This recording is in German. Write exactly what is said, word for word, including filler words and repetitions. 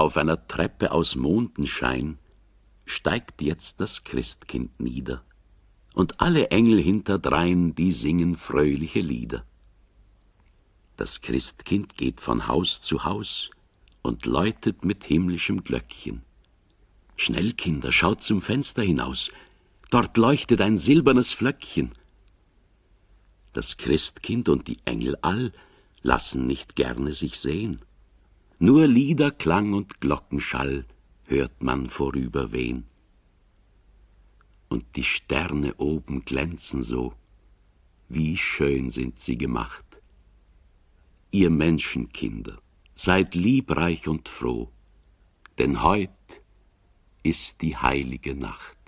Auf einer Treppe aus Mondenschein steigt jetzt das Christkind nieder, und alle Engel hinterdrein, die singen fröhliche Lieder. Das Christkind geht von Haus zu Haus und läutet mit himmlischem Glöckchen. Schnell, Kinder, schaut zum Fenster hinaus, dort leuchtet ein silbernes Flöckchen. Das Christkind und die Engel all lassen nicht gerne sich sehen. Nur Liederklang und Glockenschall hört man vorüberwehen. Und die Sterne oben glänzen so, wie schön sind sie gemacht. Ihr Menschenkinder, seid liebreich und froh, denn heut ist die heilige Nacht.